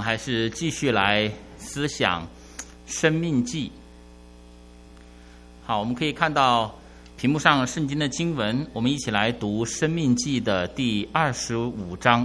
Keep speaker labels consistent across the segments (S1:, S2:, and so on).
S1: 还是继续来思想生命记。好，我们可以看到屏幕上圣经的经文，我们一起来读生命记的第25章。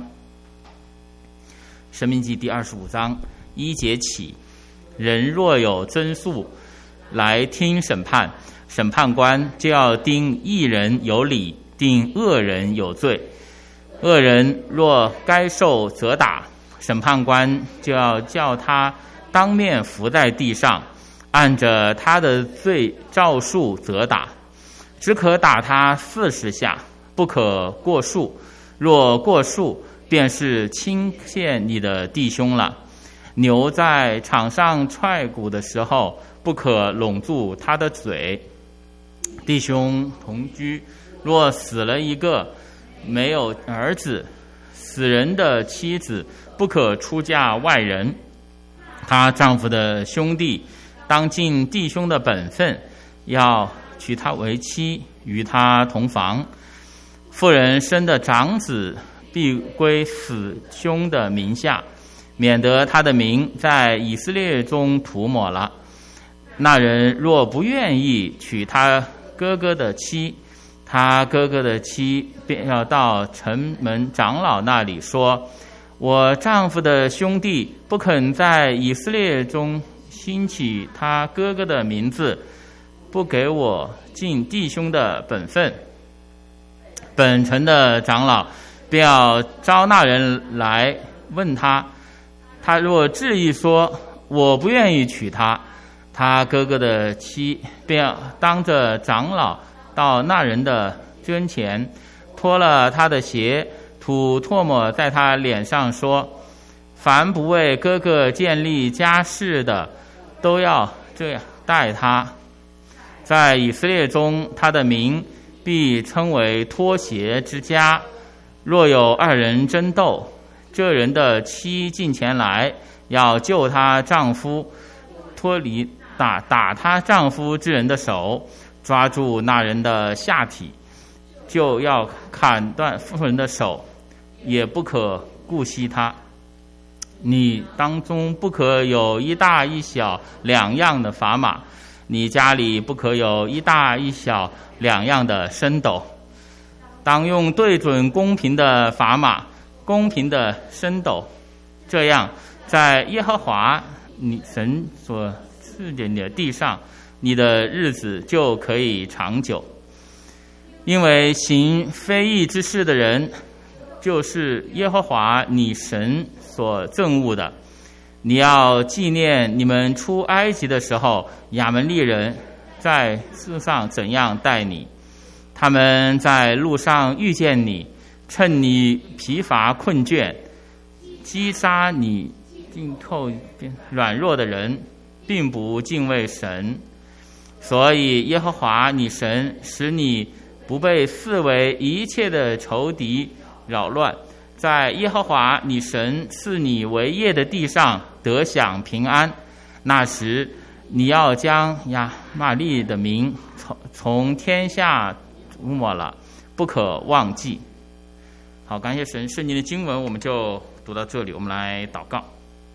S1: 生命记第25章1节起，人若有增诉来听审判，审判官就要定义人有理，定恶人有罪。恶人若该受责打，审判官就要叫他当面伏在地上，按着他的罪照数责打，只可打他40下，不可过数。若过数，便是轻陷你的弟兄了。牛在场上踹鼓的时候，不可拢住他的嘴。弟兄同居，若死了一个，没有儿子，死人的妻子不可出嫁外人。她丈夫的兄弟当尽弟兄的本分，要娶她为妻，与她同房。妇人生的长子必归死兄的名下，免得他的名在以色列中涂抹了。那人若不愿意娶他哥哥的妻，他哥哥的妻便要到城门长老那里说，我丈夫的兄弟不肯在以色列中兴起他哥哥的名字，不给我尽弟兄的本分。本城的长老便要招那人来问他，他若执意说我不愿意娶她，他哥哥的妻便要当着长老到那人的跟前，脱了他的鞋，吐唾沫在他脸上，说，凡不为哥哥建立家室的，都要这样待他。在以色列中，他的名必称为脱鞋之家。若有二人争斗，这人的妻近前来，要救她丈夫，脱离打她丈夫之人的手，抓住那人的下体，就要砍断妇人的手，也不可顾惜她。你当中不可有一大一小两样的砝码，你家里不可有一大一小两样的升斗，当用对准公平的砝码，公平的升斗，这样在耶和华你神所赐给你的地上，你的日子就可以长久。因为行非义之事的人，就是耶和华你神所憎恶的。你要纪念你们出埃及的时候，亚门利人在世上怎样待你。他们在路上遇见你，趁你疲乏困倦，击杀你尽透软弱的人，并不敬畏神。所以耶和华你神使你不被视为一切的仇敌扰乱，在耶和华你神赐你为业的地上得享平安。那时你要将亚玛利的名从天下涂抹了，不可忘记。好，感谢神。圣经的经文我们就读到这里，我们来祷告。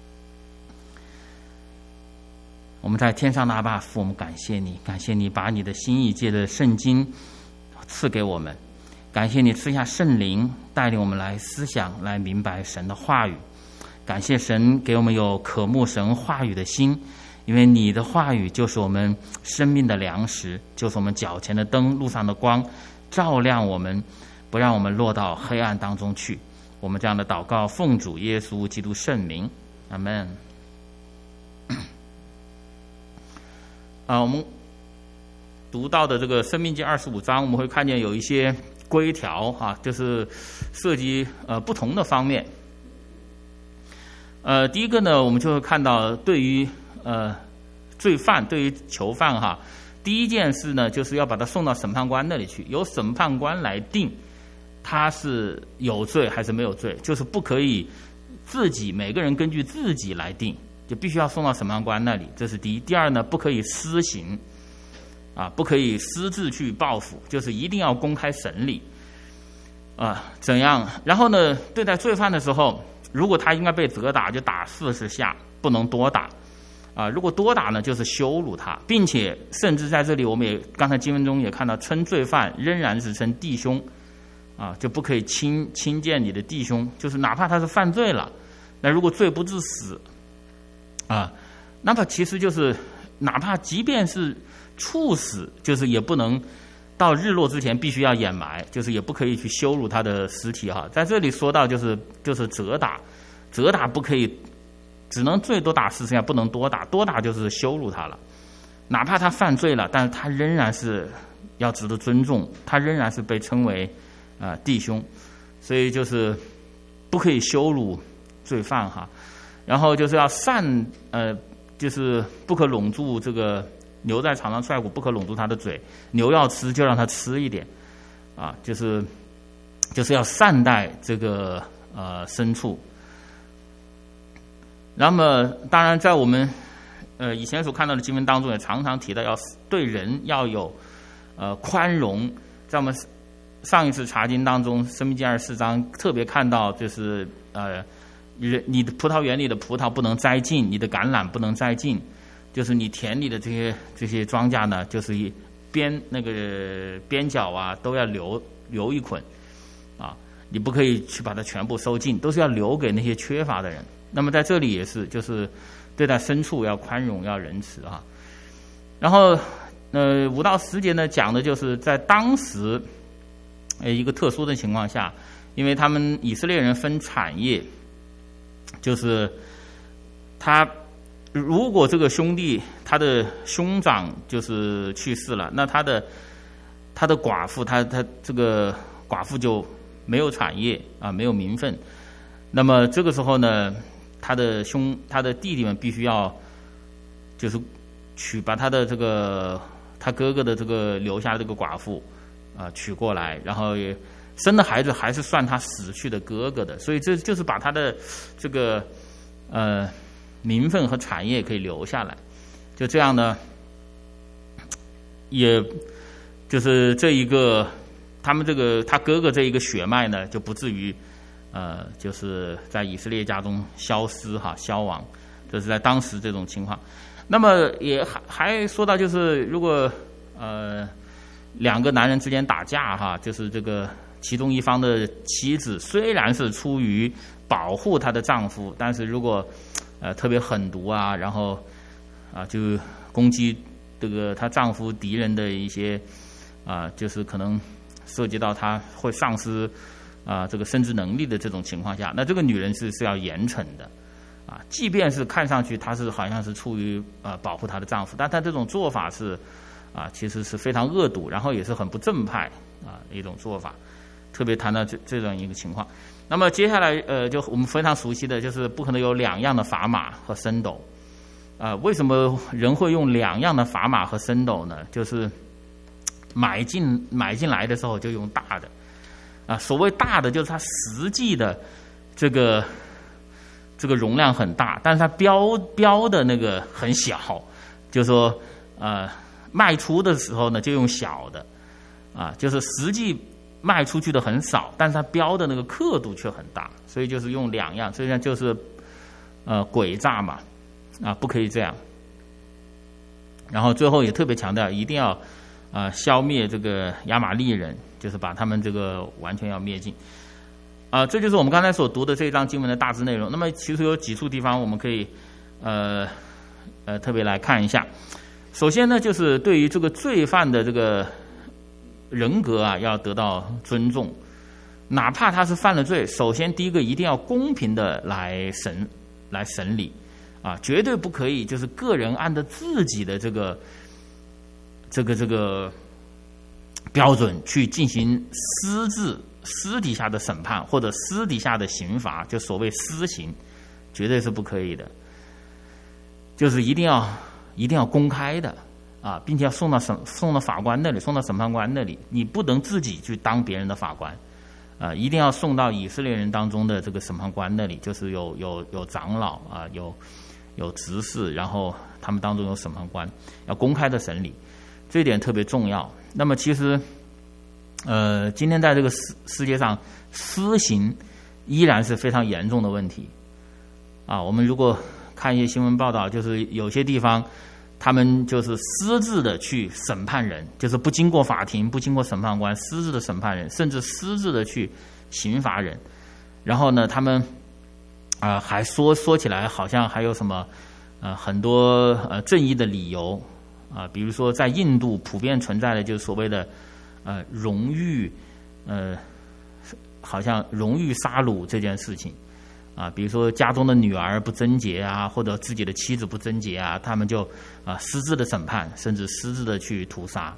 S1: 我们在天上的阿爸父，我们感谢你，感谢你把你的心意借着圣经赐给我们，感谢你赐下圣灵带领我们来思想，来明白神的话语。感谢神给我们有渴慕神话语的心，因为你的话语就是我们生命的粮食，就是我们脚前的灯，路上的光，照亮我们，不让我们落到黑暗当中去。我们这样的祷告奉主耶稣基督圣名，阿们。我们读到的这个申命记25章，我们会看见有一些规条就是涉及不同的方面。第一个呢，我们就会看到对于罪犯，对于囚犯第一件事呢，就是要把他送到审判官那里去，由审判官来定他是有罪还是没有罪，就是不可以自己每个人根据自己来定，就必须要送到审判官那里，这是第一。第二呢，不可以私刑不可以私自去报复，就是一定要公开审理怎样。然后呢，对待罪犯的时候， 如果他应该被责打，就打40下，不能多打。如果多打呢，就是羞辱他，并且甚至在这里，我们也刚才经文中也看到，称罪犯仍然是称弟兄，就不可以轻贱你的弟兄，就是哪怕他是犯罪了，那如果罪不至死，那么其实就是哪怕即便是处死，就是也不能到日落之前必须要掩埋，就是也不可以去羞辱他的尸体哈。在这里说到就是责打不可以。只能最多打40下，不能多打，多打就是羞辱他了。哪怕他犯罪了，但是他仍然是要值得尊重，他仍然是被称为弟兄，所以就是不可以羞辱罪犯哈。然后就是要就是不可拢住这个牛在场上踹鼓，不可拢住他的嘴。牛要吃就让他吃一点就是要善待这个牲畜。那么当然在我们以前所看到的经文当中也常常提到要对人要有宽容。在我们上一次查经当中申命记24章特别看到就是你的葡萄园里的葡萄不能摘尽，你的橄榄不能摘尽，就是你田里的这些庄稼呢，就是那个边角都要留一捆你不可以去把它全部收尽，都是要留给那些缺乏的人。那么在这里也是，就是对待牲畜要宽容，要仁慈然后5到10节呢，讲的就是在当时一个特殊的情况下，因为他们以色列人分产业，就是他如果这个兄弟他的兄长就是去世了，那他的寡妇，他这个寡妇就没有产业没有名分。那么这个时候呢，他的弟弟们必须要就是把他哥哥的这个留下的这个寡妇娶过来，然后也生的孩子还是算他死去的哥哥的，所以这就是把他的这个名分和产业可以留下来。就这样呢，也就是这一个他哥哥这一个血脉呢，就不至于就是在以色列家中消失消亡，就是在当时这种情况。那么也还说到，就是如果两个男人之间打架就是这个其中一方的妻子虽然是出于保护她的丈夫，但是如果特别狠毒然后就攻击这个她丈夫敌人的一些就是可能涉及到她会丧失这个生殖能力的这种情况下，那这个女人是要严惩的即便是看上去她是好像是出于保护她的丈夫，但她这种做法是其实是非常恶毒，然后也是很不正派一种做法。特别谈到这种一个情况。那么接下来就我们非常熟悉的就是不可能有2样的砝码和升斗。为什么人会用2样的砝码和升斗呢？就是买进来的时候就用大的所谓大的就是它实际的这个容量很大，但是它标的那个很小，就是说卖出的时候呢就用小的就是实际卖出去的很少，但是它标的那个刻度却很大，所以就是用2样，所以就是诡诈嘛不可以这样。然后最后也特别强调一定要消灭这个亚玛力人，就是把他们这个完全要灭尽这就是我们刚才所读的这一章经文的大致内容。那么其实有几处地方我们可以特别来看一下。首先呢，就是对于这个罪犯的这个人格要得到尊重，哪怕他是犯了罪，首先第一个一定要公平的来审理绝对不可以就是个人按照自己的这个标准去进行私底下的审判或者私底下的刑罚，就所谓私刑，绝对是不可以的。就是一定要公开的并且要送到法官那里，送到审判官那里，你不能自己去当别人的法官一定要送到以色列人当中的这个审判官那里，就是有长老有执事，然后他们当中有审判官，要公开的审理，这一点特别重要。那么其实今天在这个世界上，私刑依然是非常严重的问题啊。我们如果看一些新闻报道，就是有些地方他们就是私自的去审判人，就是不经过法庭，不经过审判官，私自的审判人，甚至私自的去刑罚人。然后呢，他们还说起来好像还有什么很多正义的理由啊，比如说在印度普遍存在的就是所谓的荣誉好像荣誉杀戮这件事情啊，比如说家中的女儿不贞洁啊，或者自己的妻子不贞洁啊，他们就私自的审判，甚至私自的去屠杀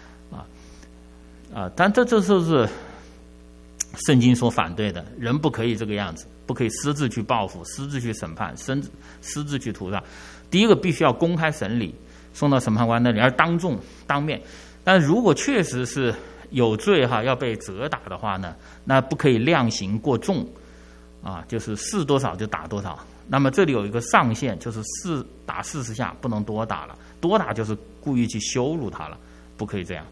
S1: 但这就是圣经所反对的，人不可以这个样子，不可以私自去报复，私自去审判，私自去屠杀。第一个必须要公开审理，送到审判官那里，而当面。但如果确实是有罪要被责打的话呢，那不可以量刑过重啊，就是是多少就打多少。那么这里有一个上限，就是打40下，不能多打了，多打就是故意去羞辱他了，不可以这样。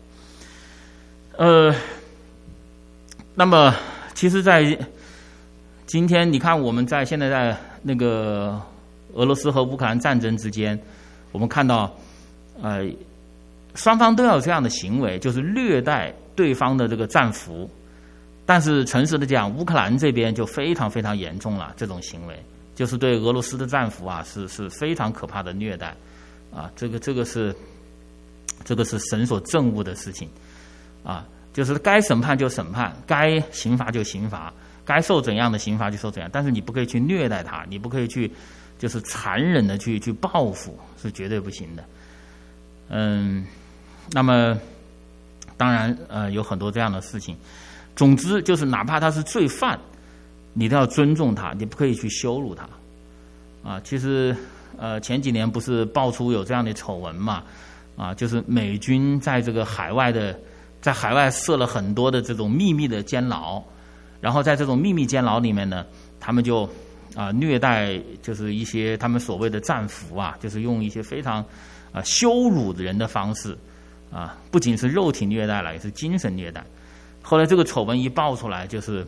S1: 那么其实在今天你看我们现在在那个俄罗斯和乌克兰战争之间，我们看到双方都要有这样的行为，就是虐待对方的这个战俘。但是诚实的讲，乌克兰这边就非常非常严重了，这种行为就是对俄罗斯的战俘是非常可怕的虐待啊，这个是神所憎恶的事情啊。就是该审判就审判，该刑罚就刑罚，该受怎样的刑罚就受怎样，但是你不可以去虐待他，你不可以去就是残忍的去报复，是绝对不行的。那么当然有很多这样的事情。总之就是哪怕他是罪犯，你都要尊重他，你不可以去羞辱他啊。其实前几年不是爆出有这样的丑闻嘛啊，就是美军在这个在海外设了很多的这种秘密的监牢，然后在这种秘密监牢里面呢，他们就虐待就是一些他们所谓的战俘就是用一些非常羞辱人的方式不仅是肉体虐待了，也是精神虐待。后来这个丑闻一爆出来，就是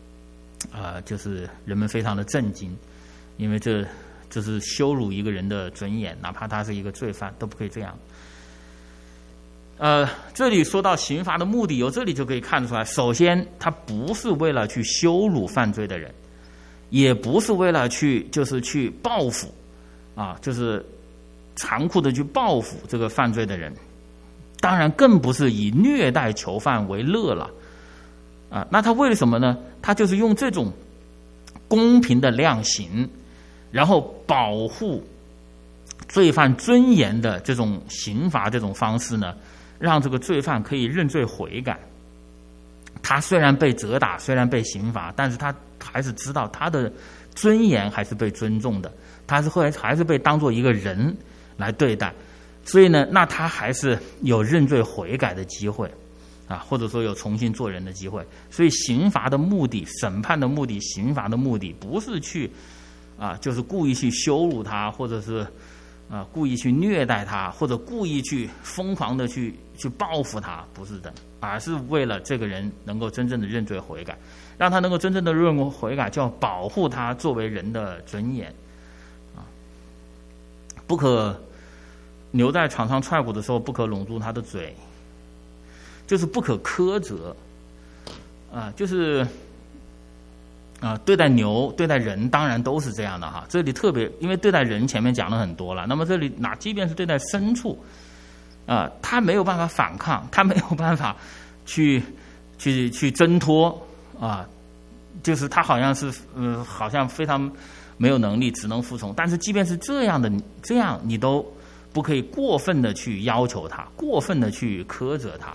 S1: 人们非常的震惊，因为这是羞辱一个人的尊严，哪怕他是一个罪犯都不可以这样。这里说到刑罚的目的，由这里就可以看出来，首先他不是为了去羞辱犯罪的人，也不是为了去报复就是残酷的去报复这个犯罪的人，当然更不是以虐待囚犯为乐了那他为什么呢？他就是用这种公平的量刑，然后保护罪犯尊严的这种刑罚这种方式呢，让这个罪犯可以认罪悔改。他虽然被责打，虽然被刑罚，但是他还是知道他的尊严还是被尊重的，他还是被当作一个人来对待。所以呢，那他还是有认罪悔改的机会或者说有重新做人的机会。所以刑罚的目的，审判的目的，刑罚的目的不是去就是故意去羞辱他，或者是故意去虐待他，或者故意去疯狂的去报复他，不是的，而是为了这个人能够真正的认罪悔改，让他能够真正的认悔改，就要保护他作为人的尊严不可牛在场上踹鼓的时候，不可拢住他的嘴，就是不可苛责就是对待牛对待人当然都是这样的这里特别因为对待人前面讲了很多了，那么这里即便是对待牲畜他没有办法反抗，他没有办法去挣脱就是他好像是好像非常没有能力，只能服从。但是即便是这样你都不可以过分的去要求他，过分的去苛责他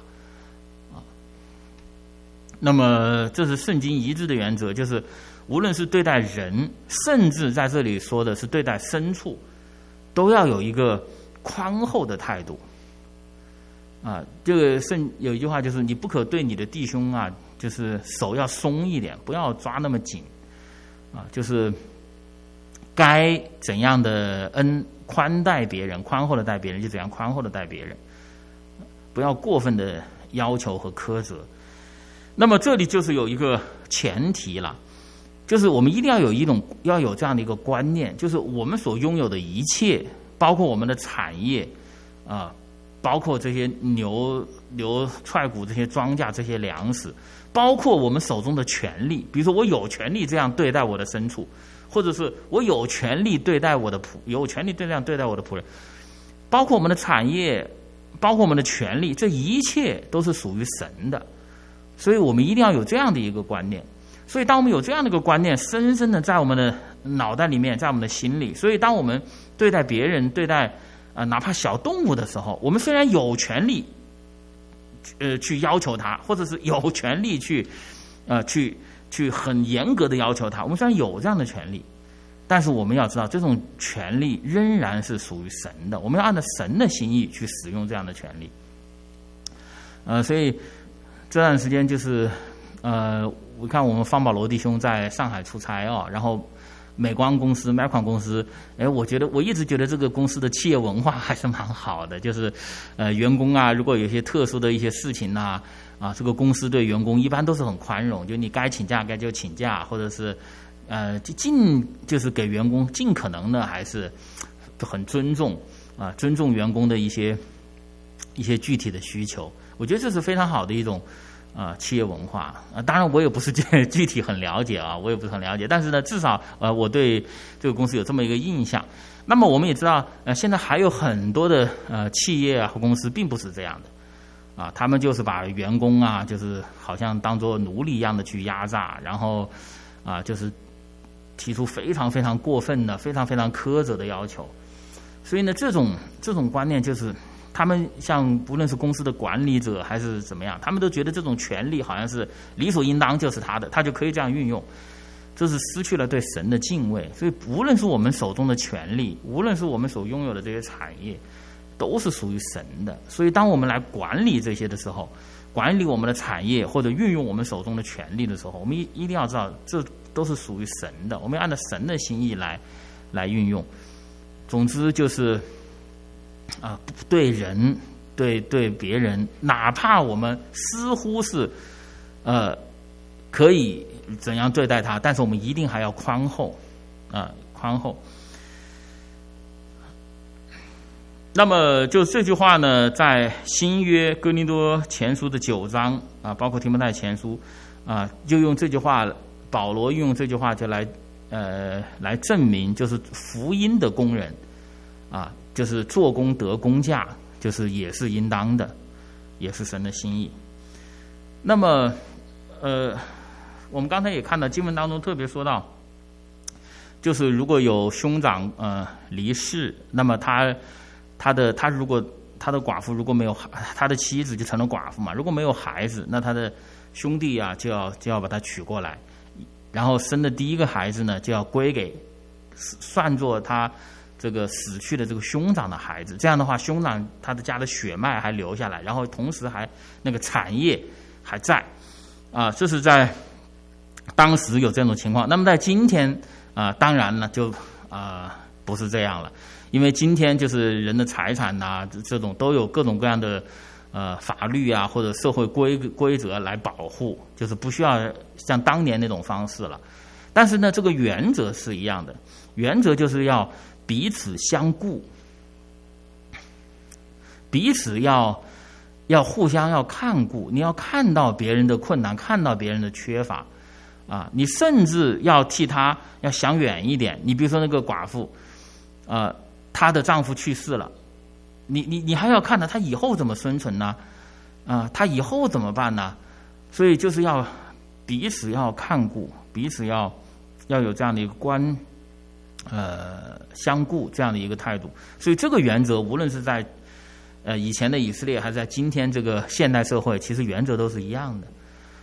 S1: 那么这是圣经一致的原则，就是无论是对待人，甚至在这里说的是对待牲畜，都要有一个宽厚的态度这个有一句话就是你不可对你的弟兄就是手要松一点，不要抓那么紧就是该怎样的宽待别人，宽厚的待别人就怎样宽厚的待别人，不要过分的要求和苛责。那么这里就是有一个前提了就是我们一定要有这样的一个观念，就是我们所拥有的一切，包括我们的产业包括这些牛踹谷这些庄稼这些粮食，包括我们手中的权利，比如说我有权利这样对待我的牲畜，或者是我有权利对待我的这样对待我的仆人，包括我们的产业，包括我们的权利，这一切都是属于神的。所以我们一定要有这样的一个观念。所以当我们有这样的一个观念深深的在我们的脑袋里面，在我们的心里，所以当我们对待别人，对待哪怕小动物的时候，我们虽然有权利去要求他，或者是有权利去很严格的要求他，我们虽然有这样的权利，但是我们要知道这种权利仍然是属于神的，我们要按照神的心意去使用这样的权利。所以这段时间就是我看我们方保罗弟兄在上海出差然后美光公司 Micron 公司，我一直觉得这个公司的企业文化还是蛮好的，就是员工如果有一些特殊的一些事情这个公司对员工一般都是很宽容，就你该请假该就请假，或者是就是给员工尽可能的还是很尊重尊重员工的一些具体的需求，我觉得这是非常好的一种企业文化当然我也不是具体很了解我也不是很了解，但是呢，至少我对这个公司有这么一个印象。那么我们也知道现在还有很多的企业和公司并不是这样的他们就是把员工就是好像当作奴隶一样的去压榨，然后就是提出非常非常过分的非常非常苛责的要求。所以呢，这种观念就是他们像不论是公司的管理者还是怎么样，他们都觉得这种权利好像是理所应当，就是他的，他就可以这样运用，这是失去了对神的敬畏。所以无论是我们手中的权利，无论是我们所拥有的这些产业，都是属于神的。所以当我们来管理这些的时候，管理我们的产业或者运用我们手中的权利的时候，我们一定要知道这都是属于神的，我们要按照神的心意来运用。总之就是对人对别人，哪怕我们似乎是可以怎样对待他，但是我们一定还要宽厚宽厚。那么就这句话呢，在新约哥林多前书的9章包括提摩太前书就用这句话，保罗用这句话就来证明，就是福音的工人就是做工得工价，就是也是应当的，也是神的心意。那么我们刚才也看到经文当中特别说到，就是如果有兄长离世，那么他如果他的寡妇如果没有他的妻子就成了寡妇嘛，如果没有孩子，那他的兄弟就要把他娶过来，然后生的第一个孩子呢就要归给算作他这个死去的这个兄长的孩子。这样的话，兄长他的家的血脉还留下来，然后同时还那个产业还在这是在当时有这种情况。那么在今天当然呢就不是这样了，因为今天就是人的财产这种都有各种各样的法律或者社会规则来保护，就是不需要像当年那种方式了。但是呢，这个原则是一样的，原则就是要彼此相顾，彼此要互相要看顾，你要看到别人的困难，看到别人的缺乏你甚至要替他要想远一点。你比如说那个寡妇她的丈夫去世了，你还要看她以后怎么生存呢她以后怎么办呢？所以就是要彼此要看顾，彼此要有这样的一个相顾这样的一个态度。所以这个原则无论是在以前的以色列还是在今天这个现代社会，其实原则都是一样的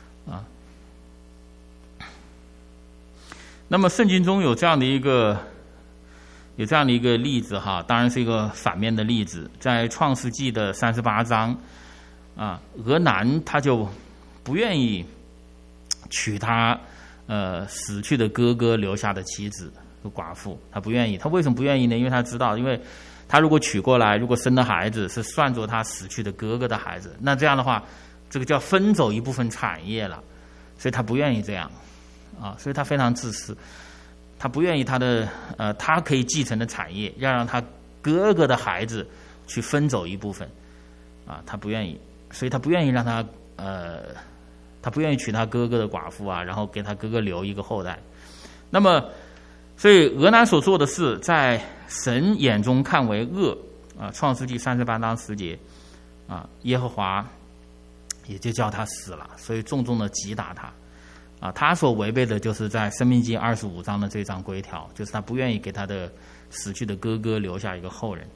S1: 那么圣经中有这样的一个例子当然是一个反面的例子，在创世纪的38章俄南他就不愿意娶他死去的哥哥留下的妻子寡妇，他不愿意。他为什么不愿意呢？因为他知道，因为他如果娶过来，如果生的孩子是算作他死去的哥哥的孩子，那这样的话这个叫分走一部分产业了，所以他不愿意这样啊，所以他非常自私，他不愿意他可以继承的产业要让他哥哥的孩子去分走一部分，啊，他不愿意，所以他不愿意让他不愿意娶他哥哥的寡妇啊，然后给他哥哥留一个后代。那么，所以俄南所做的事，在神眼中看为恶啊，创世纪38章10节啊，耶和华也就叫他死了，所以重重的击打他啊。他所违背的就是在申命记25章的这张规条，就是他不愿意给他的死去的哥哥留下一个后人。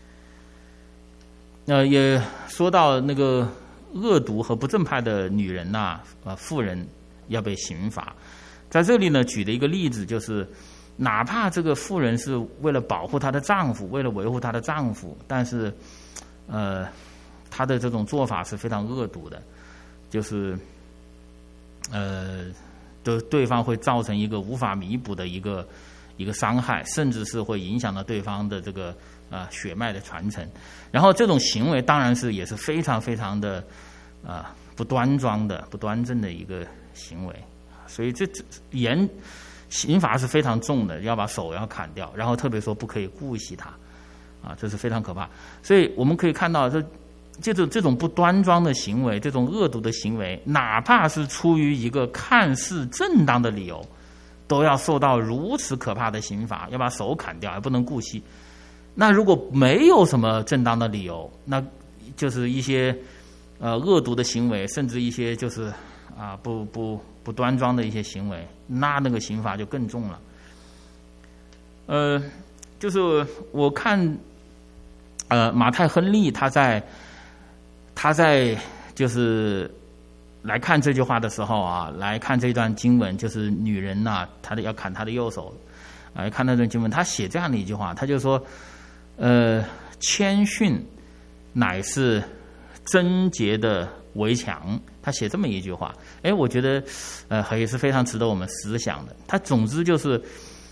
S1: 也说到那个恶毒和不正派的女人呐，妇人要被刑罚。在这里呢，举的一个例子就是，哪怕这个妇人是为了保护她的丈夫，为了维护她的丈夫，但是，她的这种做法是非常恶毒的，就是，对方会造成一个无法弥补的一个伤害，甚至是会影响到对方的这个血脉的传承。然后这种行为当然也是非常非常的不端庄的、不端正的一个行为，所以这刑罚是非常重的，要把手要砍掉，然后特别说不可以顾惜他啊，这是非常可怕。所以我们可以看到这种不端庄的行为，这种恶毒的行为，哪怕是出于一个看似正当的理由，都要受到如此可怕的刑罚，要把手砍掉，还不能顾惜。那如果没有什么正当的理由，那就是一些恶毒的行为，甚至一些就是不端庄的一些行为，那个刑罚就更重了。就是我看马太亨利他在就是来看这句话的时候啊，来看这段经文，就是女人呐，她要砍她的右手，来看那段经文，他写这样的一句话，他就说，谦逊乃是贞洁的围墙，他写这么一句话，我觉得也是非常值得我们思想的。他总之就是，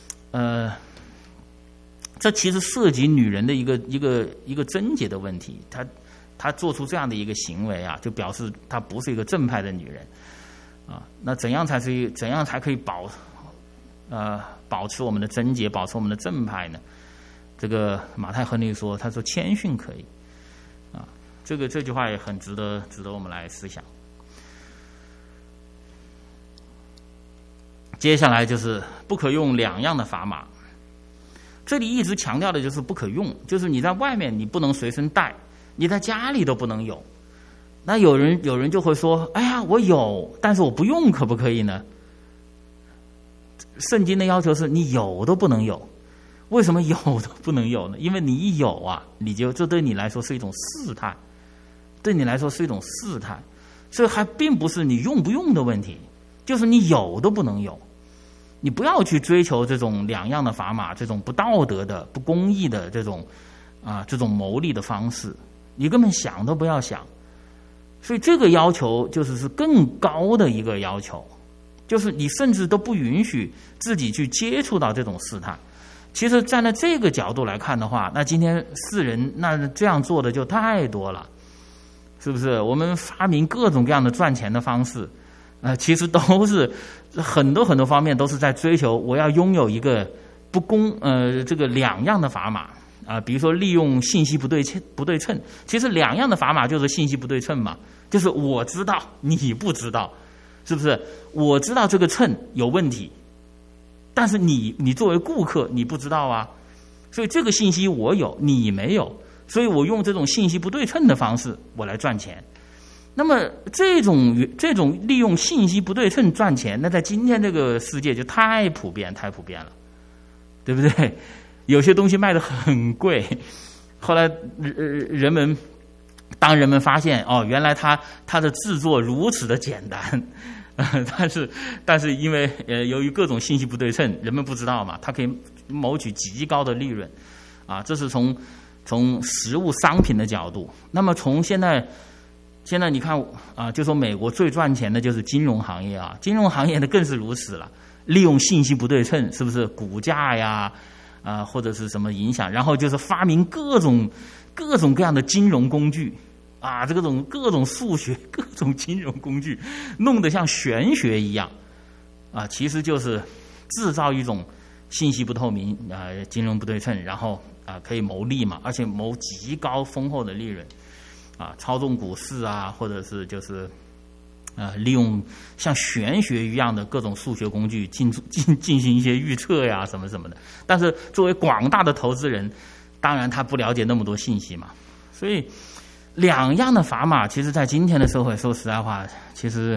S1: 这其实涉及女人的一个贞洁的问题，他做出这样的一个行为啊，就表示她不是一个正派的女人啊。那怎样才可以保持我们的贞洁，保持我们的正派呢？这个马太亨利说，他说谦逊可以啊。这句话也很值得我们来思想。接下来就是不可用两样的砝码，这里一直强调的就是不可用，就是你在外面你不能随身带，你在家里都不能有。那有人就会说，哎呀，我有，但是我不用，可不可以呢？圣经的要求是你有都不能有。为什么有都不能有呢？因为你一有啊，这对你来说是一种试探，对你来说是一种试探，所以还并不是你用不用的问题，就是你有都不能有。你不要去追求这种两样的砝码，这种不道德的、不公义的这种牟利的方式，你根本想都不要想。所以这个要求是更高的一个要求，就是你甚至都不允许自己去接触到这种试探。其实站在这个角度来看的话，那今天世人那这样做的就太多了，是不是？我们发明各种各样的赚钱的方式，其实都是很多方面都是在追求我要拥有一个这个两样的砝码啊。比如说利用信息不对称，其实两样的砝码就是信息不对称嘛，就是我知道你不知道，是不是？我知道这个秤有问题，但是你作为顾客你不知道啊，所以这个信息我有你没有，所以我用这种信息不对称的方式我来赚钱。那么这种利用信息不对称赚钱，那在今天这个世界就太普遍了，对不对？有些东西卖得很贵，后来当人们发现原来它的制作如此的简单，但是因为由于各种信息不对称，人们不知道嘛，它可以谋取极高的利润啊。这是从实物商品的角度。那么从现在你看啊，就说美国最赚钱的就是金融行业啊，金融行业的更是如此了，利用信息不对称，是不是股价呀或者是什么影响，然后就是发明各种各样的金融工具啊，这各种数学、各种金融工具，弄得像玄学一样其实就是制造一种信息不透明金融不对称，然后可以牟利嘛，而且谋极高丰厚的利润操纵股市或者是就是利用像玄学一样的各种数学工具进行一些预测呀什么什么的。但是作为广大的投资人，当然他不了解那么多信息嘛，所以两样的砝码其实在今天的社会说实在话，其实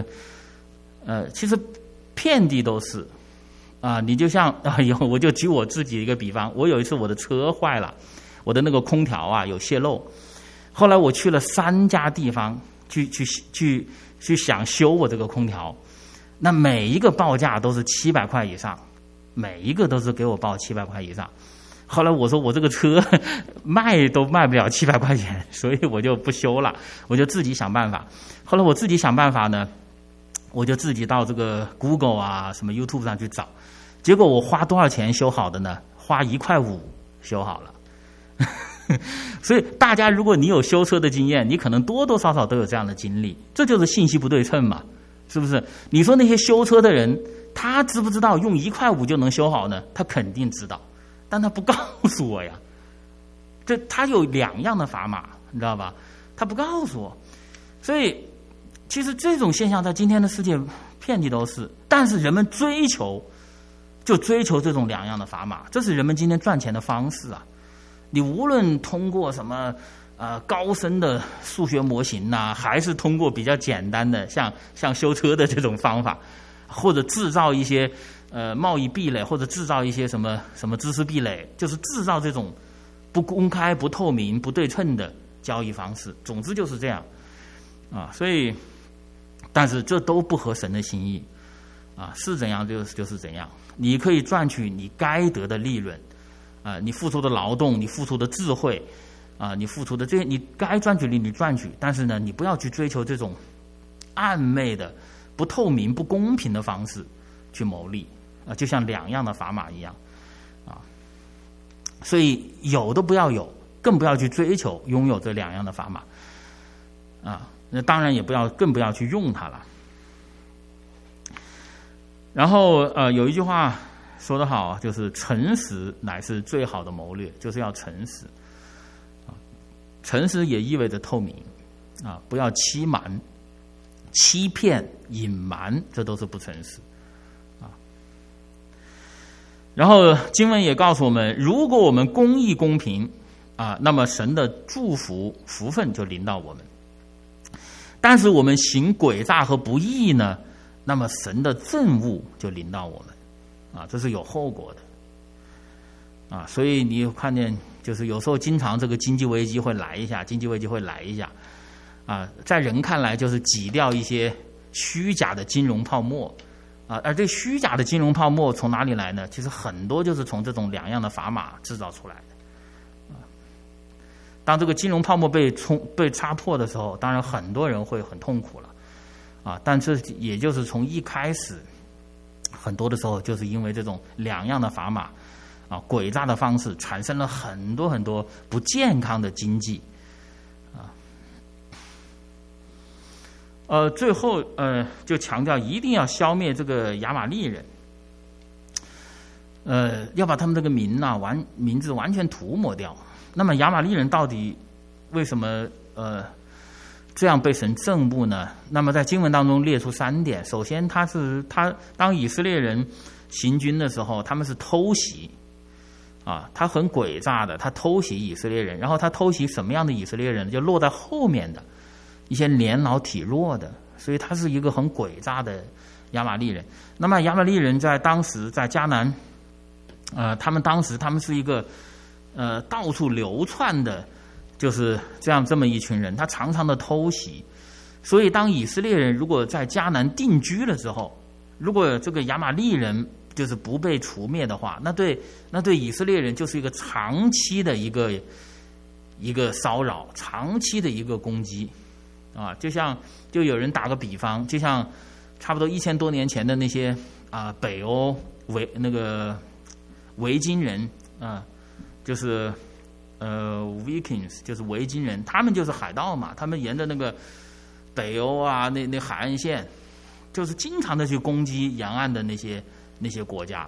S1: 遍地都是你就像我就举我自己一个比方，我有一次我的车坏了，我的那个空调有泄漏，后来我去了3家地方去想修我这个空调，那每一个报价都是700块以上，每一个都是给我报700块以上。后来我说我这个车卖都卖不了700块钱，所以我就不修了，我就自己想办法。后来我自己想办法呢，我就自己到这个 Google 什么 YouTube 上去找，结果我花多少钱修好的呢？花1.5块修好了。所以大家如果你有修车的经验，你可能多多少少都有这样的经历，这就是信息不对称嘛，是不是？你说那些修车的人，他知不知道用1.5块就能修好呢？他肯定知道，但他不告诉我呀。他有2样的砝码，你知道吧？他不告诉我。所以其实这种现象在今天的世界遍地都是，但是人们追求这种2样的砝码，这是人们今天赚钱的方式啊。你无论通过什么高深的数学模型还是通过比较简单的像修车的这种方法，或者制造一些贸易壁垒，或者制造一些什么知识壁垒，就是制造这种不公开、不透明、不对称的交易方式。总之就是这样所以但是这都不合神的心意是怎样就是怎样。你可以赚取你该得的利润你付出的劳动，你付出的智慧你付出的这些，你该赚取你赚取，但是呢，你不要去追求这种暧昧的、不透明、不公平的方式去牟利就像2样的砝码一样所以有的不要有，更不要去追求拥有这2样的砝码那当然更不要去用它了。然后有一句话说得好，就是诚实乃是最好的谋略，就是要诚实诚实也意味着透明不要欺瞒、欺骗、隐瞒，这都是不诚实然后经文也告诉我们，如果我们公义公平那么神的祝福福分就临到我们。但是我们行诡诈和不义呢，那么神的憎恶就临到我们这是有后果的所以你看见就是有时候经常这个经济危机会来一下在人看来就是挤掉一些虚假的金融泡沫而这虚假的金融泡沫从哪里来呢？其实很多就是从这种2样的砝码制造出来的当这个金融泡沫被擦破的时候，当然很多人会很痛苦了但这也就是从一开始很多的时候就是因为这种2样的砝码诡诈的方式产生了很多很多不健康的经济最后就强调一定要消灭这个亚玛力人要把他们这个名字完全涂抹掉。那么亚玛力人到底为什么这样被神憎恶呢？那么在经文当中列出3点。首先他当以色列人行军的时候，他们是偷袭他很诡诈的，他偷袭以色列人。然后他偷袭什么样的以色列人？就落在后面的一些年老体弱的，所以他是一个很诡诈的亚玛力人。那么亚玛力人在当时在迦南他们是一个到处流窜的，就是这么一群人，他常常的偷袭。所以当以色列人如果在迦南定居了之后，如果这个亚玛力人就是不被除灭的话，那对以色列人就是一个长期的一个骚扰，长期的一个攻击就有人打个比方，就像差不多1000多年前的那些北欧维京人就是Vikings 就是维京人，他们就是海盗嘛，他们沿着那个北欧那海岸线就是经常的去攻击沿岸的那些国家，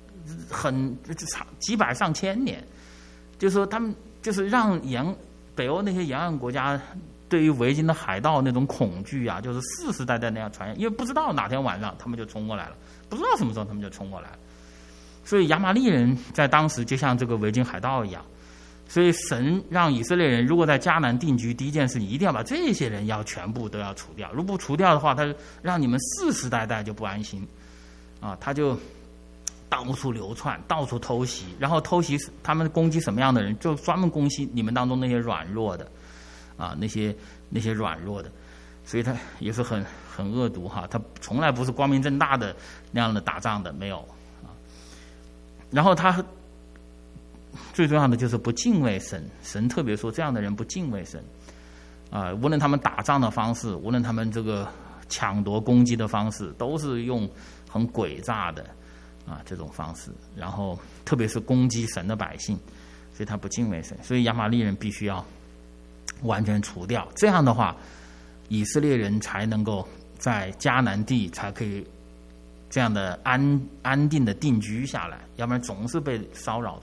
S1: 几百上千年，就是说他们就是让北欧那些沿岸国家对于维京的海盗那种恐惧啊，就是世世代代那样传染，因为不知道哪天晚上他们就冲过来了，不知道什么时候他们就冲过来了。所以亚玛力人在当时就像这个维京海盗一样，所以神让以色列人如果在迦南定居，第一件事一定要把这些人全部都要除掉，如果不除掉的话，他让你们世世代代就不安心啊，他就到处流窜，到处偷袭，然后偷袭他们攻击什么样的人，就专门攻击你们当中那些软弱的啊，那些软弱的，所以他也是很恶毒哈，他从来不是光明正大的那样的打仗的，没有啊。然后他最重要的就是不敬畏神，神特别说这样的人不敬畏神啊，无论他们打仗的方式，无论他们这个抢夺攻击的方式，都是用很诡诈的啊这种方式，然后特别是攻击神的百姓，所以他不敬畏神，所以亚玛力人必须要完全除掉，这样的话以色列人才能够在迦南地才可以这样的安定的定居下来，要不然总是被骚扰。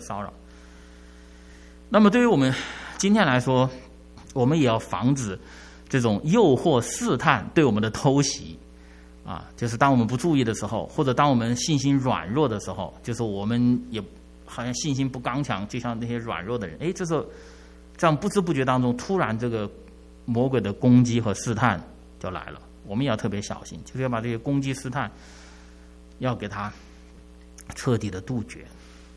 S1: 那么对于我们今天来说，我们也要防止这种诱惑试探对我们的偷袭啊，就是当我们不注意的时候，或者当我们信心软弱的时候，就是我们也好像信心不刚强，就像那些软弱的人，这时候这样不知不觉当中，突然这个魔鬼的攻击和试探就来了，我们也要特别小心，就是要把这些攻击试探要给它彻底的杜绝。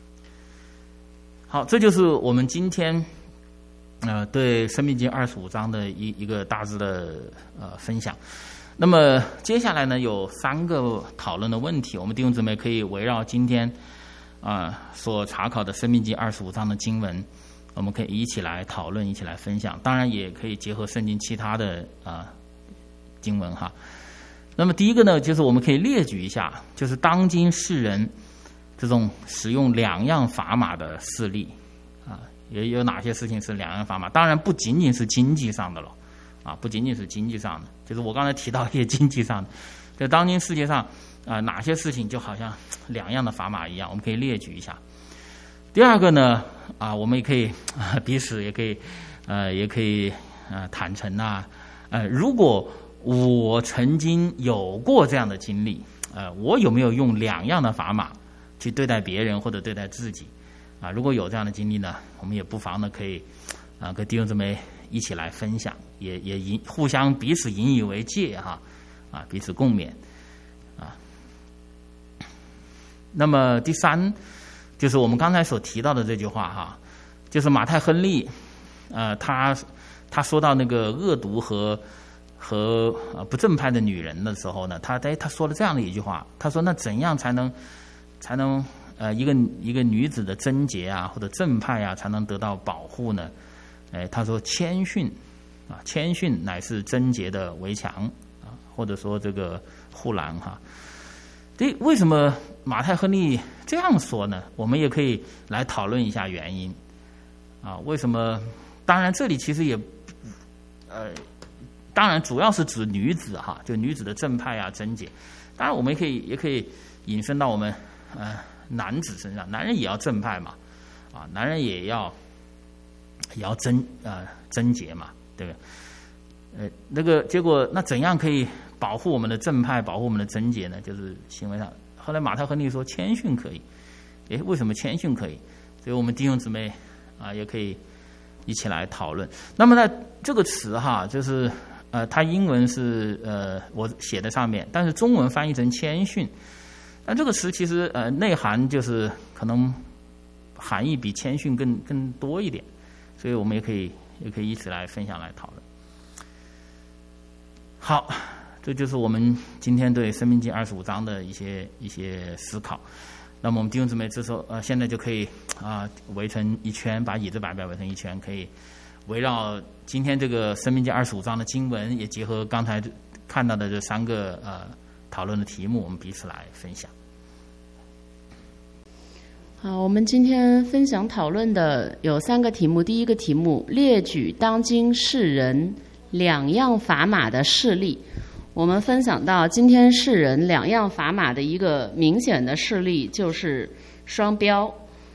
S1: 好，这就是我们今天对申命记25章的一个大致的分享。那么接下来呢，有3个讨论的问题，我们弟兄姊妹可以围绕今天所查考的申命记25章的经文，我们可以一起来讨论，一起来分享，当然也可以结合圣经其他的经文哈。那么第一个呢，就是我们可以列举一下，就是当今世人这种使用2样砝码的事例啊，也有哪些事情是2样砝码？当然不仅仅是经济上的了啊，不仅仅是经济上的，就是我刚才提到一些经济上的，在当今世界上哪些事情就好像2样的砝码一样，我们可以列举一下。第二个呢我们也可以彼此也可以坦诚如果我曾经有过这样的经历，我有没有用2样的砝码去对待别人或者对待自己如果有这样的经历呢，我们也不妨呢可以跟弟兄姊妹一起来分享，也互相彼此引以为戒彼此共勉那么第3就是我们刚才所提到的这句话就是马太亨利他说到那个恶毒和不正派的女人的时候呢，他说了这样的一句话，他说那怎样才能一个女子的贞洁或者正派才能得到保护呢？他说谦逊谦逊乃是贞洁的围墙或者说这个护栏为什么马太亨利这样说呢？我们也可以来讨论一下原因为什么？当然这里其实也当然主要是指女子就女子的正派贞洁，当然我们也可以引申到我们男子身上，男人也要正派嘛男人也要贞洁嘛，对不对？那个结果那怎样可以保护我们的正派，保护我们的贞洁呢？就是行为上。后来马太亨利说谦逊可以，为什么谦逊可以？所以我们弟兄姊妹也可以一起来讨论。那么呢这个词就是它英文是我写在上面，但是中文翻译成谦逊。但这个词其实内涵就是可能含义比谦逊更多一点，所以我们也可以一起来分享来讨论。好，这就是我们今天对申命记25章的一些思考。那么我们弟兄姊妹这时候现在就可以围成一圈，把椅子摆围成一圈，可以围绕今天这个申命记25章的经文，也结合刚才看到的这3个讨论的题目，我们彼此来分享。
S2: 好，我们今天分享讨论的有3个题目。第一个题目，列举当今世人2样砝码的事例。 我们分享到今天世人两样砝码的一个明显的事例，就是双标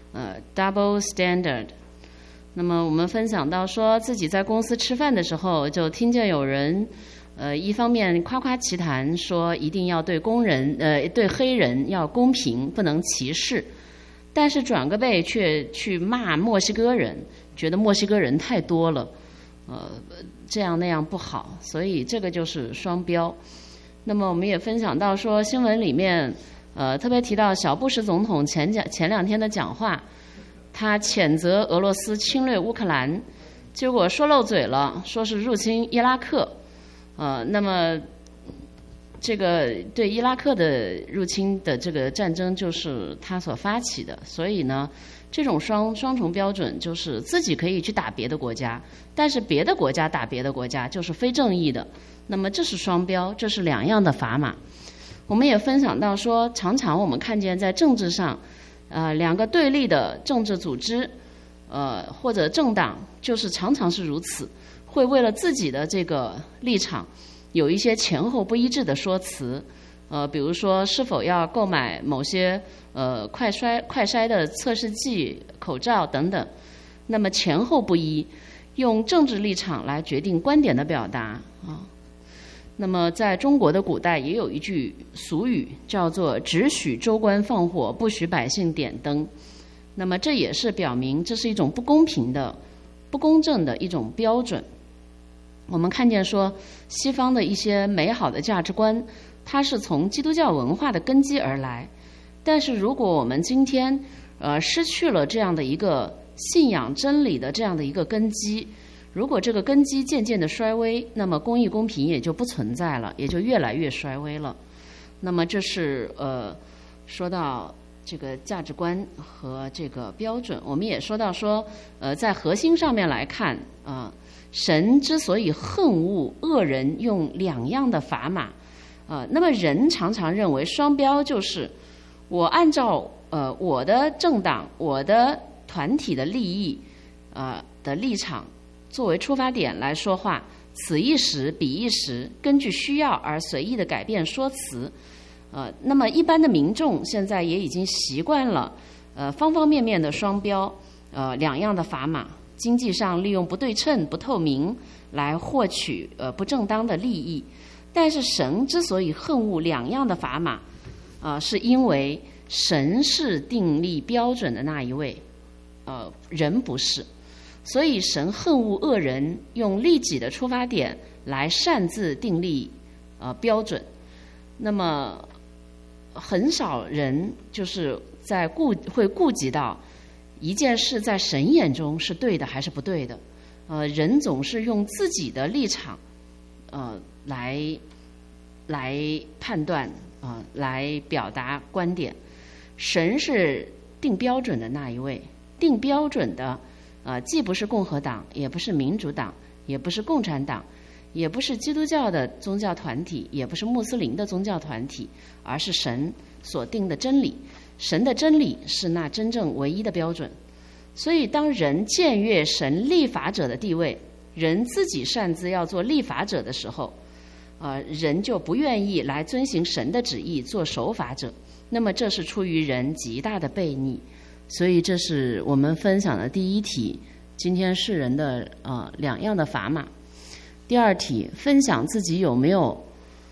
S2: ，double standard。那么我们分享到说，自己在公司吃饭的时候，就听见有人，一方面夸夸其谈，说一定要对工人，对黑人要公平，不能歧视，但是转个背却去骂墨西哥人，觉得墨西哥人太多了，这样那样不好，所以这个就是双标。那么我们也分享到说，新闻里面，特别提到小布什总统前2天的讲话。他谴责俄罗斯侵略乌克兰，结果说漏嘴了，说是入侵伊拉克，那么这个对伊拉克的入侵的这个战争就是他所发起的，所以呢，这种双重标准就是自己可以去打别的国家，但是别的国家打别的国家就是非正义的，那么这是双标，这是两样的砝码。我们也分享到说，常常我们看见在政治上。两个对立的政治组织，或者政党，就是常常是如此，会为了自己的这个立场，有一些前后不一致的说辞，比如说是否要购买某些快筛的测试剂、口罩等等，那么前后不一，用政治立场来决定观点的表达啊。那么在中国的古代也有一句俗语叫做只许州官放火，不许百姓点灯，那么这也是表明这是一种不公平的、不公正的一种标准。我们看见说西方的一些美好的价值观，它是从基督教文化的根基而来，但是如果我们今天失去了这样的一个信仰真理的这样的一个根基，如果这个根基渐渐的衰微，那么公义公平也就不存在了，也就越来越衰微了。那么这是说到这个价值观和这个标准，我们也说到说在核心上面来看神之所以恨恶恶人用两样的砝码那么人常常认为双标就是我按照我的政党、我的团体的利益的立场作为出发点来说话，此一时彼一时，根据需要而随意的改变说辞。那么一般的民众现在也已经习惯了方方面面的双标，两样的砝码，经济上利用不对称、不透明来获取不正当的利益。但是神之所以恨恶两样的砝码，是因为神是订立标准的那一位，人不是。所以神恨恶恶人用利己的出发点来擅自订立标准。那么很少人就是会顾及到一件事在神眼中是对的还是不对的。人总是用自己的立场来判断来表达观点。神是定标准的那一位，定标准的既不是共和党，也不是民主党，也不是共产党，也不是基督教的宗教团体，也不是穆斯林的宗教团体，而是神所定的真理。神的真理是那真正唯一的标准。所以当人僭越神立法者的地位，人自己擅自要做立法者的时候，人就不愿意来遵行神的旨意做守法者，那么这是出于人极大的悖逆。所以这是我们分享的第一题，今天世人的两样的砝码。第二题，分享自己有没有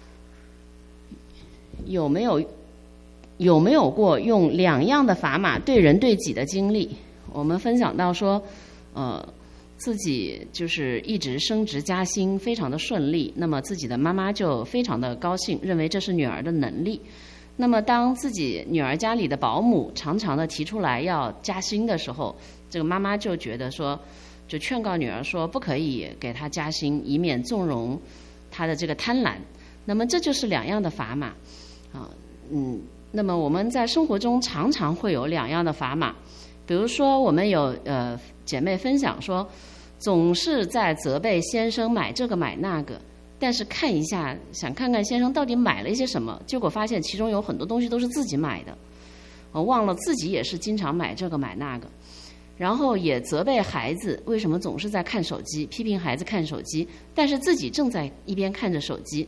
S2: 过用两样的砝码对人对己的经历。我们分享到说自己就是一直升职加薪非常的顺利，那么自己的妈妈就非常的高兴，认为这是女儿的能力。那么当自己女儿家里的保姆常常的提出来要加薪的时候，这个妈妈就觉得说，就劝告女儿说不可以给她加薪，以免纵容她的这个贪婪。那么这就是两样的砝码那么我们在生活中常常会有两样的砝码。比如说我们有姐妹分享说，总是在责备先生买这个买那个，但是看一下想看看先生到底买了一些什么，结果发现其中有很多东西都是自己买的，忘了自己也是经常买这个买那个。然后也责备孩子为什么总是在看手机，批评孩子看手机，但是自己正在一边看着手机，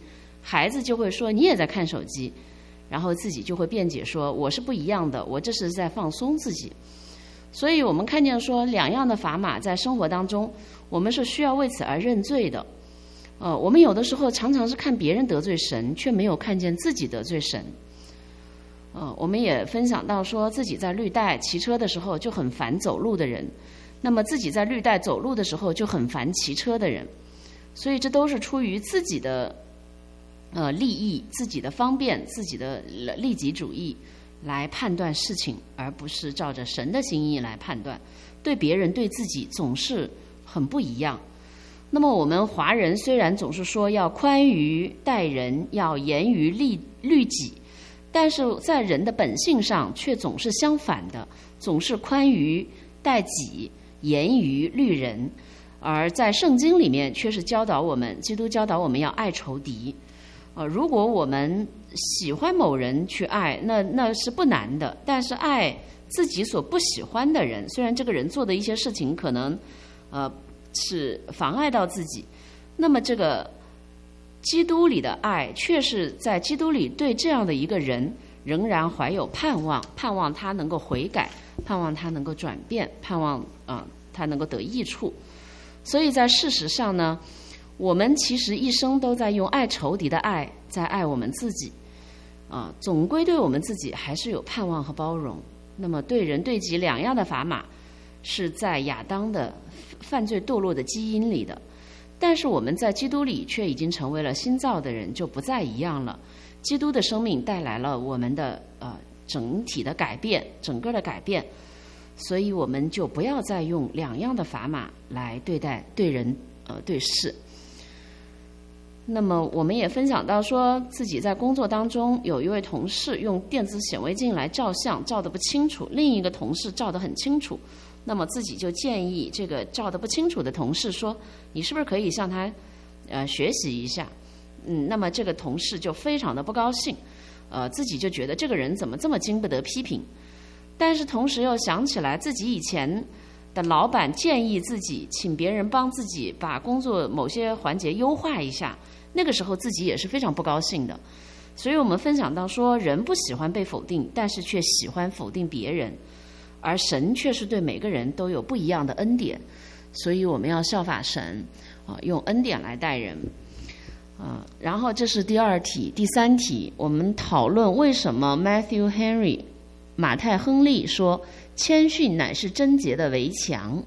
S2: 孩子就会说你也在看手机，然后自己就会辩解说我是不一样的，我这是在放松自己。所以我们看见说两样的砝码在生活当中，我们是需要为此而认罪的。我们有的时候常常是看别人得罪神，却没有看见自己得罪神。我们也分享到说自己在绿带骑车的时候就很烦走路的人，那么自己在绿带走路的时候就很烦骑车的人，所以这都是出于自己的利益、自己的方便、自己的利己主义来判断事情，而不是照着神的心意来判断。对别人对自己总是很不一样。那么我们华人虽然总是说要宽于待人，要严于律己，但是在人的本性上却总是相反的，总是宽于待己，严于律人。而在圣经里面却是教导我们，基督教导我们要爱仇敌。如果我们喜欢某人去爱，那是不难的，但是爱自己所不喜欢的人，虽然这个人做的一些事情可能是妨碍到自己，那么这个基督里的爱却是在基督里对这样的一个人仍然怀有盼望，盼望他能够悔改，盼望他能够转变，盼望他能够得益处。所以在事实上呢，我们其实一生都在用爱仇敌的爱在爱我们自己，总归对我们自己还是有盼望和包容。那么对人对己两样的砝码是在亚当的犯罪堕落的基因里的，但是我们在基督里却已经成为了新造的人，就不再一样了。基督的生命带来了我们的整体的改变，整个的改变，所以我们就不要再用两样的砝码来对待对人对事。那么我们也分享到说自己在工作当中有一位同事用电子显微镜来照相，照得不清楚，另一个同事照得很清楚，那么自己就建议这个照得不清楚的同事说，你是不是可以向他学习一下。那么这个同事就非常的不高兴，自己就觉得这个人怎么这么经不得批评，但是同时又想起来自己以前的老板建议自己请别人帮自己把工作某些环节优化一下，那个时候自己也是非常不高兴的。所以我们分享到说，人不喜欢被否定，但是却喜欢否定别人，而神却是对每个人都有不一样的恩典，所以我们要效法神，用恩典来待人。然后这是第二题。第三题，我们讨论为什么 Matthew Henry 马太亨利说谦逊乃是贞洁的围墙。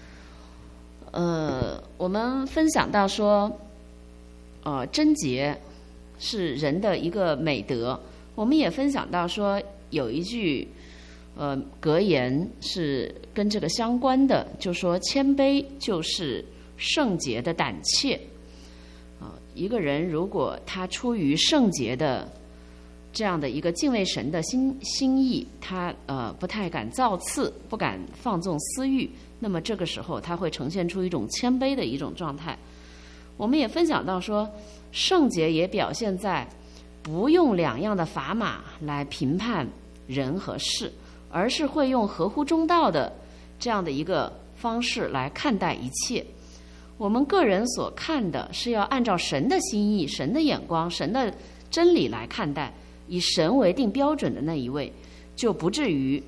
S2: 我们分享到说贞洁是人的一个美德。我们也分享到说有一句格言是跟这个相关的，就说谦卑就是圣洁的胆怯。一个人如果他出于圣洁的这样的一个敬畏神的心意，他不太敢造次，不敢放纵私欲，那么这个时候他会呈现出一种谦卑的一种状态。我们也分享到说，圣洁也表现在不用两样的砝码来评判人和事，而是会用合乎中道的这样的一个方式来看待一切。我们个人所看的是要按照神的心意、神的眼光、神的真理来看待，以神为定标准的那一位，就不至于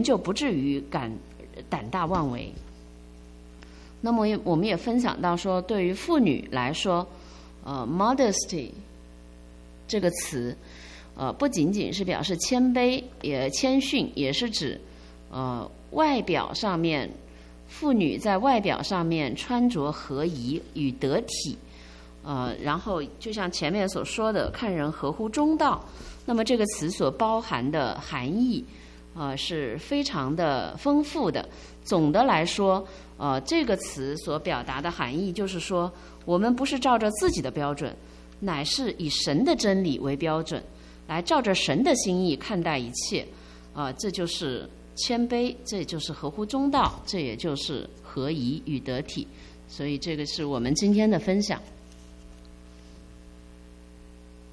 S2: 胆大妄为。那么我们也分享到说，对于妇女来说modesty 这个词不仅仅是表示谦卑，也谦逊，也是指外表上面，妇女在外表上面穿着合宜与得体，然后就像前面所说的，看人合乎中道。那么这个词所包含的含义是非常的丰富的。总的来说这个词所表达的含义就是说，我们不是照着自己的标准，乃是以神的真理为标准，来照着神的心意看待一切。这就是谦卑，这就是合乎中道，这也就是合宜与得体。所以这个是我们今天的分享。